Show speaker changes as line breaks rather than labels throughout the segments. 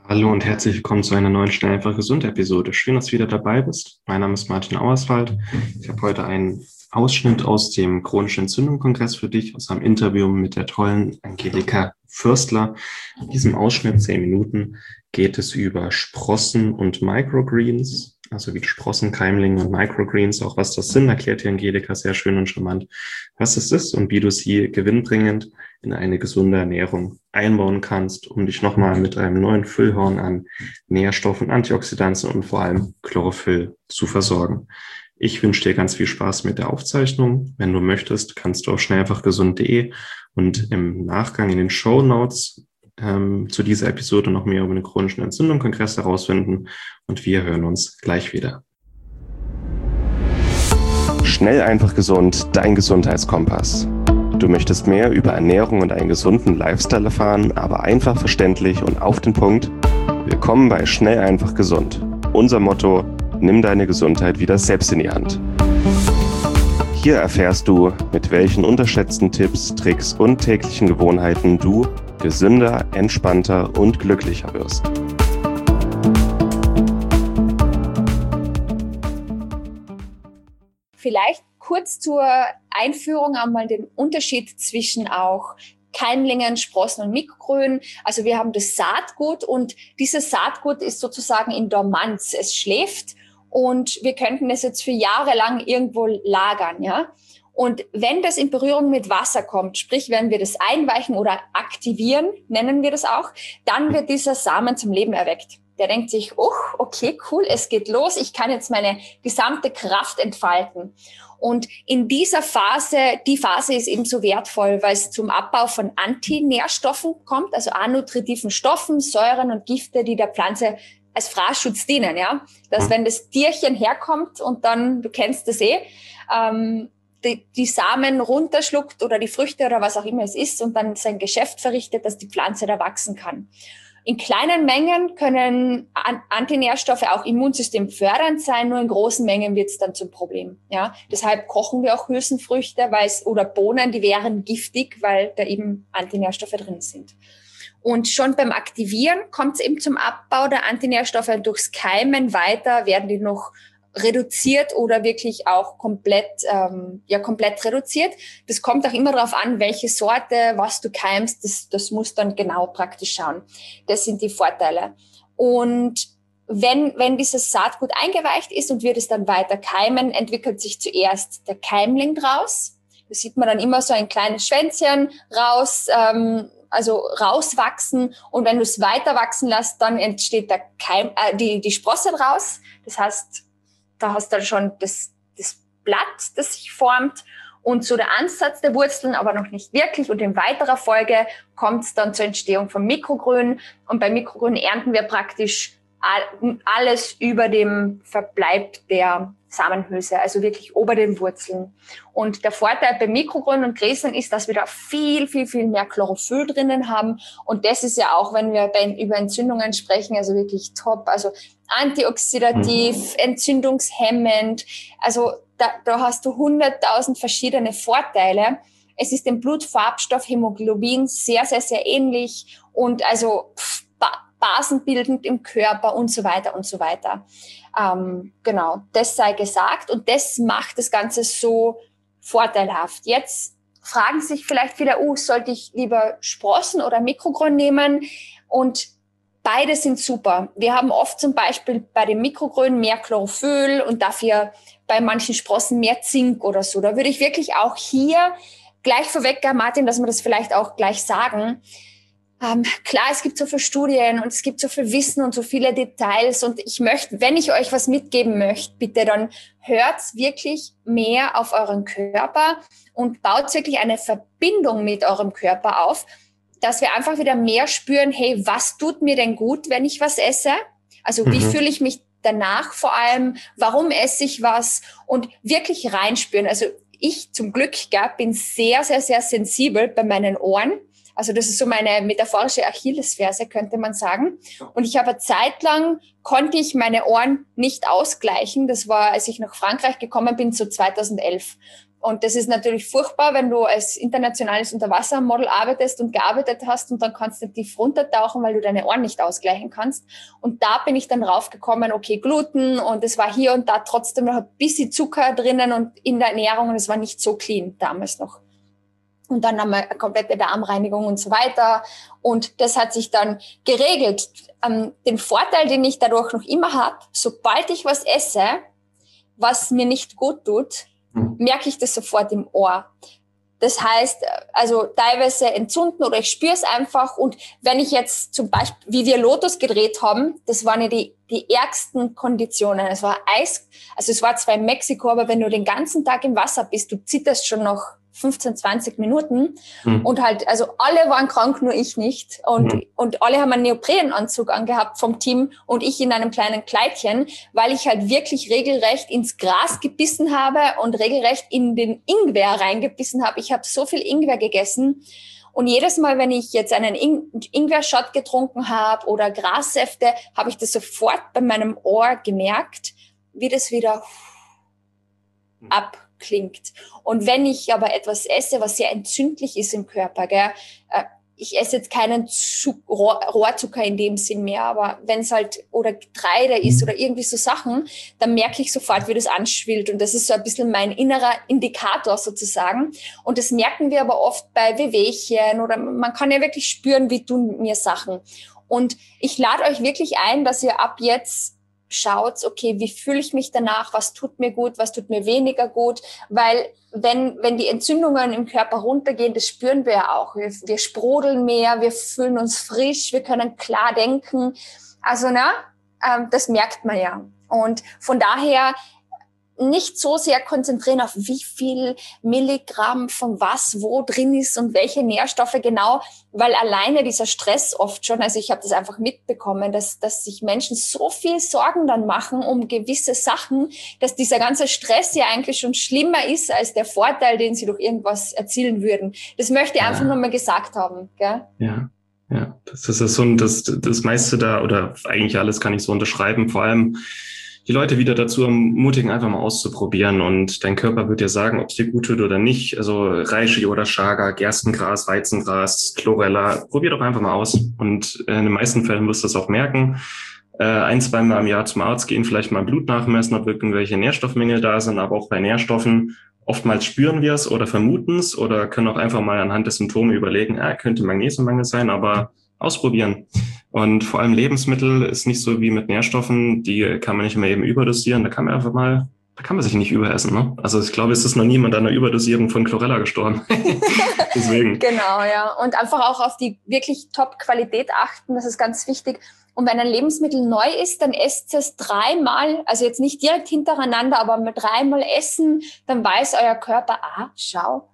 Hallo und herzlich willkommen zu einer neuen Schnell einfach gesund Episode. Schön, dass du wieder dabei bist. Mein Name ist Martin Auerswald. Ich habe heute einen Ausschnitt aus dem chronischen Entzündung-Kongress für dich, aus einem Interview mit der tollen Angelika Fürstler. In diesem Ausschnitt, 10 Minuten, geht es über Sprossen und Microgreens, also wie Sprossen, Keimlinge und Microgreens. Auch was das sind, erklärt hier Angelika sehr schön und charmant, was es ist und wie du sie gewinnbringend in eine gesunde Ernährung einbauen kannst, um dich nochmal mit einem neuen Füllhorn an Nährstoffen, Antioxidantien und vor allem Chlorophyll zu versorgen. Ich wünsche dir ganz viel Spaß mit der Aufzeichnung. Wenn du möchtest, kannst du auf schnelleinfachgesund.de und im Nachgang in den Shownotes zu dieser Episode noch mehr über den chronischen Entzündungskongress herausfinden und wir hören uns gleich wieder. Schnell einfach gesund, dein Gesundheitskompass. Du möchtest mehr über Ernährung und einen gesunden Lifestyle erfahren, aber einfach verständlich und auf den Punkt? Willkommen bei Schnell einfach gesund. Unser Motto: Nimm deine Gesundheit wieder selbst in die Hand. Hier erfährst du, mit welchen unterschätzten Tipps, Tricks und täglichen Gewohnheiten du gesünder, entspannter und glücklicher wirst.
Vielleicht kurz zur Einführung einmal den Unterschied zwischen auch Keimlingen, Sprossen und Mikrogrün. Also wir haben das Saatgut und dieses Saatgut ist sozusagen in Dormanz. Es schläft und wir könnten es jetzt für Jahre lang irgendwo lagern, ja. Und wenn das in Berührung mit Wasser kommt, sprich, wenn wir das einweichen oder aktivieren, nennen wir das auch, dann wird dieser Samen zum Leben erweckt. Der denkt sich, oh, okay, cool, es geht los, ich kann jetzt meine gesamte Kraft entfalten. Und in dieser Phase, die Phase ist eben so wertvoll, weil es zum Abbau von Antinährstoffen kommt, also anutritiven Stoffen, Säuren und Gifte, die der Pflanze als Fraßschutz dienen, ja. Dass wenn das Tierchen herkommt und dann, du kennst das die Samen runterschluckt oder die Früchte oder was auch immer es ist und dann sein Geschäft verrichtet, dass die Pflanze da wachsen kann. In kleinen Mengen können Antinährstoffe auch immunsystemfördernd sein, nur in großen Mengen wird es dann zum Problem. Ja, deshalb kochen wir auch Hülsenfrüchte, oder Bohnen, die wären giftig, weil da eben Antinährstoffe drin sind. Und schon beim Aktivieren kommt es eben zum Abbau der Antinährstoffe. Durchs Keimen weiter werden die noch reduziert oder wirklich auch komplett reduziert. Das kommt auch immer darauf an, welche Sorte, was du keimst, das muss dann genau praktisch schauen. Das sind die Vorteile. Und wenn dieses Saatgut eingeweicht ist und wir das dann weiter keimen, entwickelt sich zuerst der Keimling draus. Da sieht man dann immer so ein kleines Schwänzchen rauswachsen. Und wenn du es weiter wachsen lässt, dann entsteht die Sprosse draus. Das heißt, da hast du dann schon das Blatt, das sich formt und so der Ansatz der Wurzeln, aber noch nicht wirklich. Und in weiterer Folge kommt es dann zur Entstehung von Mikrogrün. Und bei Mikrogrün ernten wir praktisch alles über dem Verbleib der Samenhülse, also wirklich ober den Wurzeln. Und der Vorteil bei Mikrogrün und Gräsern ist, dass wir da viel, viel, viel mehr Chlorophyll drinnen haben. Und das ist ja auch, wenn wir über Entzündungen sprechen, also wirklich top. Also antioxidativ, entzündungshemmend. Also da hast du 100.000 verschiedene Vorteile. Es ist dem Blutfarbstoff Hämoglobin sehr, sehr, sehr ähnlich und also basenbildend im Körper und so weiter und so weiter. Genau, das sei gesagt und das macht das Ganze so vorteilhaft. Jetzt fragen sich vielleicht viele, sollte ich lieber Sprossen oder Mikrogrün nehmen? Und beide sind super. Wir haben oft zum Beispiel bei dem Mikrogrün mehr Chlorophyll und dafür bei manchen Sprossen mehr Zink oder so. Da würde ich wirklich auch hier gleich vorweg, Martin, dass wir das vielleicht auch gleich sagen. Klar, es gibt so viele Studien und es gibt so viel Wissen und so viele Details und ich möchte, wenn ich euch was mitgeben möchte, bitte dann hört wirklich mehr auf euren Körper und baut wirklich eine Verbindung mit eurem Körper auf, dass wir einfach wieder mehr spüren, hey, was tut mir denn gut, wenn ich was esse? Also wie fühle ich mich danach vor allem? Warum esse ich was? Und wirklich reinspüren. Also ich zum Glück bin sehr, sehr, sehr sensibel bei meinen Ohren. Also das ist so meine metaphorische Achillesferse, könnte man sagen. Und ich habe zeitlang, konnte ich meine Ohren nicht ausgleichen. Das war, als ich nach Frankreich gekommen bin, so 2011. Und das ist natürlich furchtbar, wenn du als internationales Unterwassermodel arbeitest und gearbeitet hast und dann kannst du tief runtertauchen, weil du deine Ohren nicht ausgleichen kannst. Und da bin ich dann draufgekommen, okay, Gluten, und es war hier und da trotzdem noch ein bisschen Zucker drinnen und in der Ernährung, und es war nicht so clean damals noch. Und dann haben wir eine komplette Darmreinigung und so weiter. Und das hat sich dann geregelt. Den Vorteil, den ich dadurch noch immer habe, sobald ich was esse, was mir nicht gut tut, merke ich das sofort im Ohr. Das heißt, also teilweise entzünden oder ich spüre es einfach. Und wenn ich jetzt zum Beispiel, wie wir Lotus gedreht haben, das waren ja die ärgsten Konditionen. Es war Eis, also es war zwar in Mexiko, aber wenn du den ganzen Tag im Wasser bist, du zitterst schon noch 15, 20 Minuten. Und halt, also alle waren krank, nur ich nicht. Und alle haben einen Neoprenanzug angehabt vom Team und ich in einem kleinen Kleidchen, weil ich halt wirklich regelrecht ins Gras gebissen habe und regelrecht in den Ingwer reingebissen habe. Ich habe so viel Ingwer gegessen. Und jedes Mal, wenn ich jetzt einen Ingwer-Shot getrunken habe oder Grassäfte, habe ich das sofort bei meinem Ohr gemerkt, wie das wieder abklingt. Und wenn ich aber etwas esse, was sehr entzündlich ist im Körper, ich esse jetzt keinen Rohrzucker in dem Sinn mehr, aber wenn es halt oder Getreide ist oder irgendwie so Sachen, dann merke ich sofort, wie das anschwillt. Und das ist so ein bisschen mein innerer Indikator sozusagen. Und das merken wir aber oft bei Wehwehchen oder man kann ja wirklich spüren, wie tun mir Sachen. Und ich lade euch wirklich ein, dass ihr ab jetzt schaut, okay, wie fühle ich mich danach, was tut mir gut, was tut mir weniger gut, weil wenn die Entzündungen im Körper runtergehen, das spüren wir ja auch. Wir sprudeln mehr, wir fühlen uns frisch, wir können klar denken. Also das merkt man ja. Und von daher nicht so sehr konzentrieren auf wie viel Milligramm von was wo drin ist und welche Nährstoffe genau, weil alleine dieser Stress oft schon, also ich habe das einfach mitbekommen, dass sich Menschen so viel Sorgen dann machen um gewisse Sachen, dass dieser ganze Stress ja eigentlich schon schlimmer ist als der Vorteil, den sie durch irgendwas erzielen würden. Das möchte ich einfach nur mal gesagt haben, gell?
Ja. Ja, das ist so das meiste da oder eigentlich alles kann ich so unterschreiben, vor allem die Leute wieder dazu ermutigen, einfach mal auszuprobieren und dein Körper wird dir sagen, ob es dir gut tut oder nicht. Also Reishi oder Chaga, Gerstengras, Weizengras, Chlorella, probier doch einfach mal aus. Und in den meisten Fällen wirst du es auch merken. 1-2 Mal im Jahr zum Arzt gehen, vielleicht mal Blut nachmessen, ob irgendwelche Nährstoffmängel da sind, aber auch bei Nährstoffen. Oftmals spüren wir es oder vermuten es oder können auch einfach mal anhand der Symptome überlegen, könnte Magnesiummangel sein, aber ausprobieren. Und vor allem Lebensmittel ist nicht so wie mit Nährstoffen, die kann man nicht immer eben überdosieren, da kann man sich nicht überessen. Ne? Also ich glaube, es ist noch niemand an einer Überdosierung von Chlorella gestorben. Deswegen.
Genau, ja. Und einfach auch auf die wirklich Top-Qualität achten, das ist ganz wichtig. Und wenn ein Lebensmittel neu ist, dann esst es 3-mal, also jetzt nicht direkt hintereinander, aber mit 3-mal essen, dann weiß euer Körper, schau,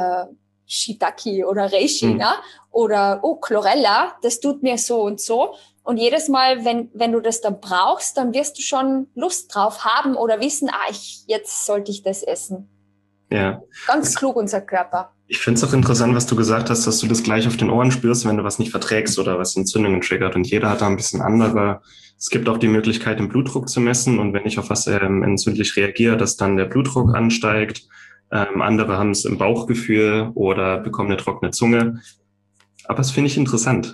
Shiitake oder Reishi, ne? Oder Chlorella, das tut mir so und so. Und jedes Mal, wenn du das dann brauchst, dann wirst du schon Lust drauf haben oder wissen, jetzt sollte ich das essen.
Ja.
Ganz klug, unser Körper.
Ich finde es auch interessant, was du gesagt hast, dass du das gleich auf den Ohren spürst, wenn du was nicht verträgst oder was Entzündungen triggert. Und jeder hat da ein bisschen andere. Es gibt auch die Möglichkeit, den Blutdruck zu messen. Und wenn ich auf was entzündlich reagiere, dass dann der Blutdruck ansteigt. Andere haben es im Bauchgefühl oder bekommen eine trockene Zunge. Aber das finde ich interessant.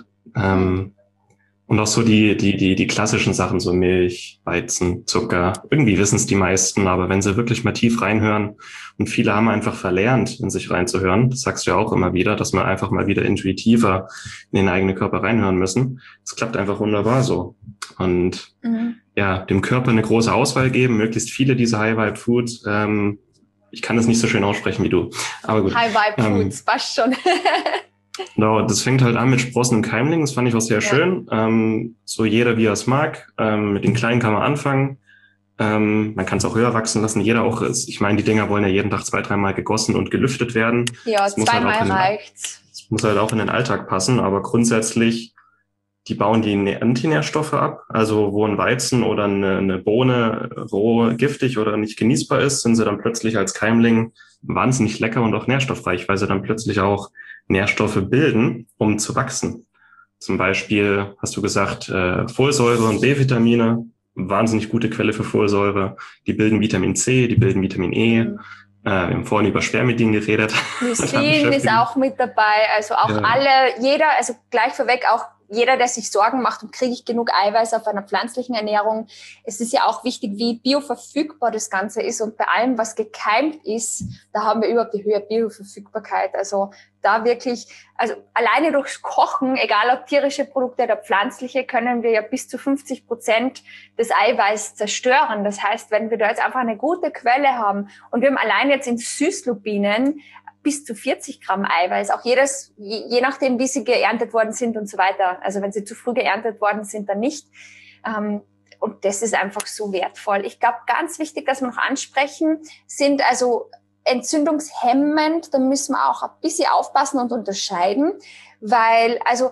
Und auch so die klassischen Sachen, so Milch, Weizen, Zucker. Irgendwie wissen es die meisten, aber wenn sie wirklich mal tief reinhören, und viele haben einfach verlernt, in sich reinzuhören, das sagst du ja auch immer wieder, dass man einfach mal wieder intuitiver in den eigenen Körper reinhören müssen. Das klappt einfach wunderbar so. Und dem Körper eine große Auswahl geben, möglichst viele dieser High-Vibe-Foods. Ich kann das nicht so schön aussprechen wie du, aber gut.
High-Vibe-Foods, passt schon.
Genau, das fängt halt an mit Sprossen und Keimlingen, das fand ich auch sehr schön. So jeder, wie er es mag. Mit den Kleinen kann man anfangen. Man kann es auch höher wachsen lassen. Jeder auch ist, ich meine, die Dinger wollen ja jeden Tag 2-3 Mal gegossen und gelüftet werden.
Ja, 2-mal reicht's.
Das muss halt auch in den Alltag passen, aber grundsätzlich, die bauen die Antinährstoffe ab. Also wo ein Weizen oder eine Bohne roh giftig oder nicht genießbar ist, sind sie dann plötzlich als Keimling wahnsinnig lecker und auch nährstoffreich, weil sie dann plötzlich auch Nährstoffe bilden, um zu wachsen. Zum Beispiel hast du gesagt, Folsäure und B-Vitamine, wahnsinnig gute Quelle für Folsäure. Die bilden Vitamin C, die bilden Vitamin E. Wir haben vorhin über Spermidin geredet.
Lysin ist auch mit dabei. Also auch jeder, also gleich vorweg auch jeder, der sich Sorgen macht, und kriege ich genug Eiweiß auf einer pflanzlichen Ernährung. Es ist ja auch wichtig, wie bioverfügbar das Ganze ist. Und bei allem, was gekeimt ist, da haben wir überhaupt die höhere Bioverfügbarkeit. Also da wirklich, also alleine durchs Kochen, egal ob tierische Produkte oder pflanzliche, können wir ja bis zu 50% des Eiweiß zerstören. Das heißt, wenn wir da jetzt einfach eine gute Quelle haben und wir haben allein jetzt in Süßlupinen bis zu 40 Gramm Eiweiß, auch je nachdem, wie sie geerntet worden sind und so weiter. Also wenn sie zu früh geerntet worden sind, dann nicht. Und das ist einfach so wertvoll. Ich glaube, ganz wichtig, dass wir noch ansprechen, sind also entzündungshemmend. Da müssen wir auch ein bisschen aufpassen und unterscheiden, weil also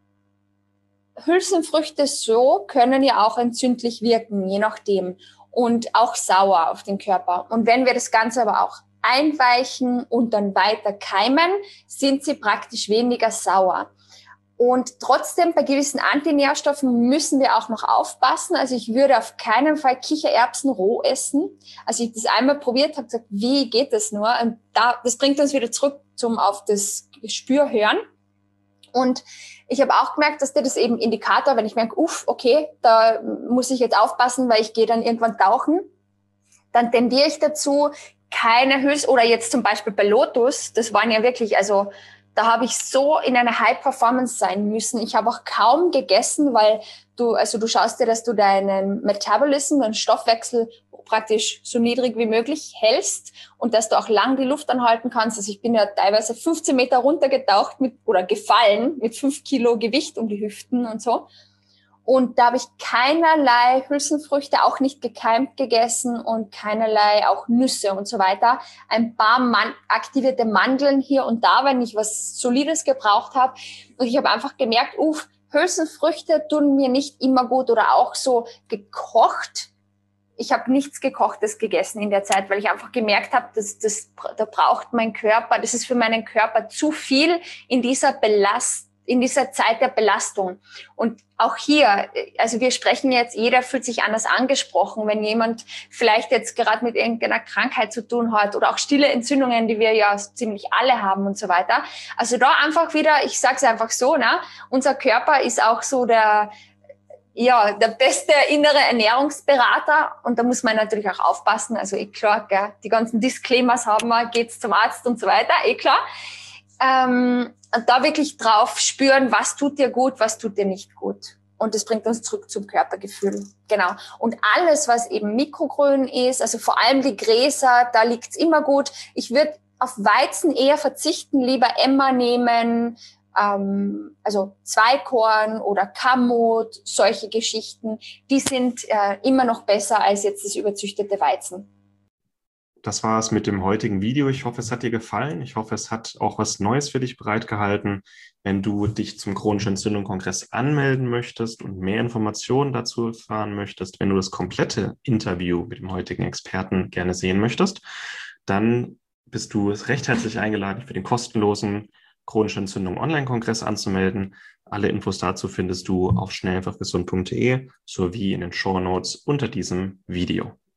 Hülsenfrüchte so können ja auch entzündlich wirken, je nachdem. Und auch sauer auf den Körper. Und wenn wir das Ganze aber auch einweichen und dann weiter keimen, sind sie praktisch weniger sauer. Und trotzdem, bei gewissen Antinährstoffen müssen wir auch noch aufpassen. Also ich würde auf keinen Fall Kichererbsen roh essen. Als ich das einmal probiert habe, gesagt, wie geht das nur? Und das bringt uns wieder zurück auf das Gespür hören. Und ich habe auch gemerkt, dass das eben Indikator, wenn ich merke, okay, da muss ich jetzt aufpassen, weil ich gehe dann irgendwann tauchen, dann tendiere ich dazu, keine oder jetzt zum Beispiel bei Lotus, das waren ja wirklich, also da habe ich so in einer High-Performance sein müssen. Ich habe auch kaum gegessen, weil du schaust dir, dass du deinen Metabolism, deinen Stoffwechsel praktisch so niedrig wie möglich hältst und dass du auch lang die Luft anhalten kannst. Also ich bin ja teilweise 15 Meter runtergetaucht oder gefallen mit 5 Kilo Gewicht um die Hüften und so. Und da habe ich keinerlei Hülsenfrüchte, auch nicht gekeimt gegessen und keinerlei auch Nüsse und so weiter. Ein paar aktivierte Mandeln hier und da, wenn ich was Solides gebraucht habe. Und ich habe einfach gemerkt, Hülsenfrüchte tun mir nicht immer gut oder auch so gekocht. Ich habe nichts Gekochtes gegessen in der Zeit, weil ich einfach gemerkt habe, da braucht mein Körper, das ist für meinen Körper zu viel in dieser Zeit der Belastung. Und auch hier, also wir sprechen jetzt, jeder fühlt sich anders angesprochen, wenn jemand vielleicht jetzt gerade mit irgendeiner Krankheit zu tun hat oder auch stille Entzündungen, die wir ja ziemlich alle haben und so weiter. Also da einfach wieder, ich sage es einfach so, unser Körper ist auch so der beste innere Ernährungsberater, und da muss man natürlich auch aufpassen, also klar, gell, die ganzen Disclaimers haben wir, geht's zum Arzt und so weiter, klar. Da wirklich drauf spüren, was tut dir gut, was tut dir nicht gut. Und das bringt uns zurück zum Körpergefühl. Genau. Und alles, was eben Mikrogrün ist, also vor allem die Gräser, da liegt's immer gut. Ich würde auf Weizen eher verzichten, lieber Emmer nehmen, also Zweikorn oder Kamut, solche Geschichten. Die sind immer noch besser als jetzt das überzüchtete Weizen.
Das war es mit dem heutigen Video. Ich hoffe, es hat dir gefallen. Ich hoffe, es hat auch was Neues für dich bereitgehalten. Wenn du dich zum Chronischen Entzündung-Kongress anmelden möchtest und mehr Informationen dazu erfahren möchtest, wenn du das komplette Interview mit dem heutigen Experten gerne sehen möchtest, dann bist du recht herzlich eingeladen, für den kostenlosen Chronische Entzündung Online-Kongress anzumelden. Alle Infos dazu findest du auf schnelleinfachgesund.de sowie in den Shownotes unter diesem Video.